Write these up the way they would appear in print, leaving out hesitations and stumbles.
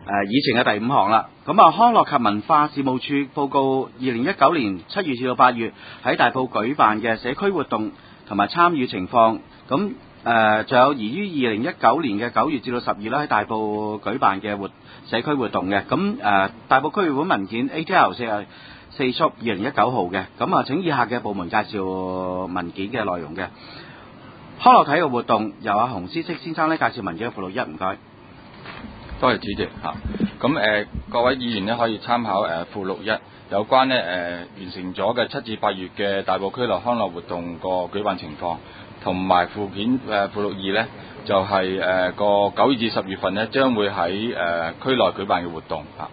議程嘅第5項啦。咁啊，康樂及文化事務處報告2019年7月至到8月喺大埔舉辦嘅社區活動同埋參與情況。咁仲有宜於2019年嘅9月至到10月啦，喺大埔舉辦嘅社區活動嘅。咁大埔區議會文件 ATL 44速2019號嘅。咁啊，請以下嘅部門介紹文件嘅內容嘅。康樂體育活動由阿洪思識先生咧介紹文件嘅附錄1，唔該。 多謝主席嚇。咁各位議員咧可以參考附錄1有關咧完成咗嘅7至8月嘅大埔區內康樂活動個舉辦情況，同埋附件附錄2咧就係個9月至10月份咧將會喺區內舉辦嘅活動嚇。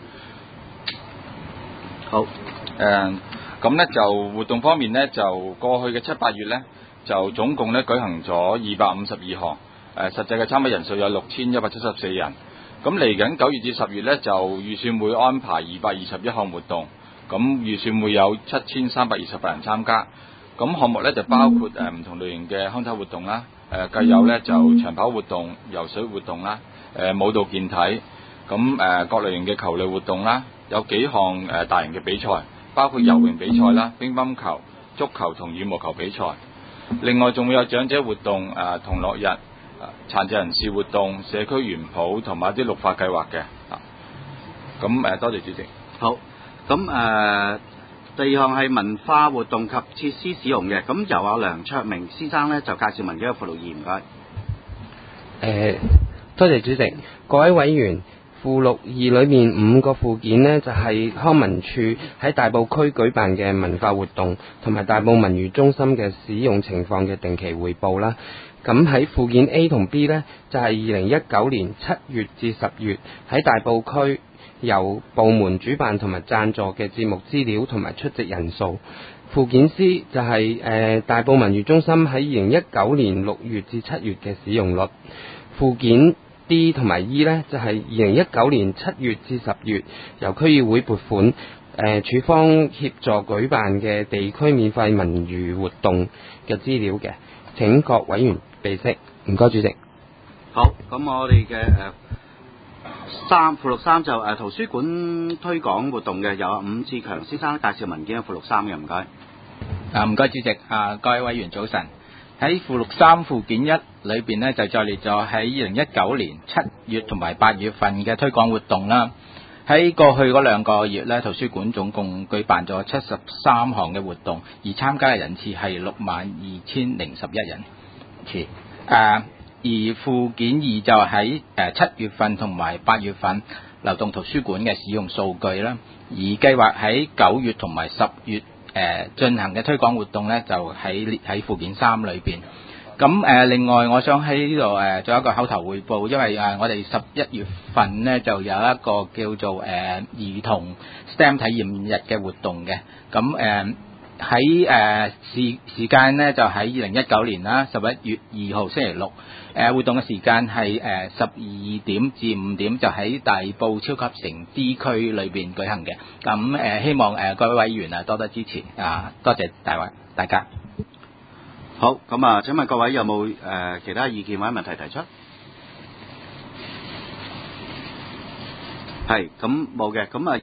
好。 咁咧就活動方面咧就過去嘅7、8月咧就總共咧舉行咗252項，實際嘅參加人數有6174人。咁嚟緊9月至10月咧就預算會安排221項活動，咁預算會有7328人參加。咁項目咧就包括唔同類型嘅康體活動啦，計有咧就長跑活動、游水活動啦，舞蹈健體，咁各類型嘅球類活動啦，有幾項大型嘅比賽，包括游泳比賽啦、乒乓球、足球同羽毛球比賽。另外仲會有長者活動、同樂日、殘疾人士活動、社區園圃同埋一啲綠化計劃嘅。咁多謝主席。 好。咁第2項係文化活動及設施使用嘅。咁由阿梁卓明先生咧就介紹文件嘅附錄2，唔該。 多謝主席，各位委員。附錄2裏面5個附件呢，就係康文署喺大埔區舉辦嘅文化活動同埋大埔文娛中心嘅使用情況嘅定期匯報啦。咁喺附件 A 同 B 呢，就係2019年7月至10月喺大埔區由部門主辦同埋贊助嘅節目資料同埋出席人數。附件 C 就係大埔文娛中心喺2019年6月至7月嘅使用率。附件D 同埋 E 呢，就係2019年7月至10月由區議會撥款，處方協助舉辦嘅地區免費文娛活動嘅資料嘅，請各委員備悉。唔該，主席。 好，咁我哋嘅附錄3就圖書館推廣活動嘅，由伍志強先生介紹文件嘅附錄3嘅，唔該。 唔該，主席。各位委員早晨。喺附錄3附件1裏邊呢，就載列咗喺2019年7月同埋8月份嘅推廣活動啦。喺過去嗰2個月呢，圖書館總共舉辦咗73項嘅活動，而參加嘅人次係62011人次。而附件2就喺7月份同埋8月份流動圖書館嘅使用數據啦。而計劃喺9月同埋10月進行嘅推廣活動呢，就喺附件3裏邊。咁另外我想喺呢度做一個口頭匯報，因為我哋11月份呢就有一個叫做兒童 STEM 體驗日嘅活動嘅。咁喺時間呢就喺2019年啦11月2號星期六。活動嘅時間係12點至5點，就喺大埔超級城 D 區裏邊舉行嘅。咁希望各位委員多多支持。多謝大家。 好，咁請問各位有冇其他意見或者問題提出？係，咁冇嘅，咁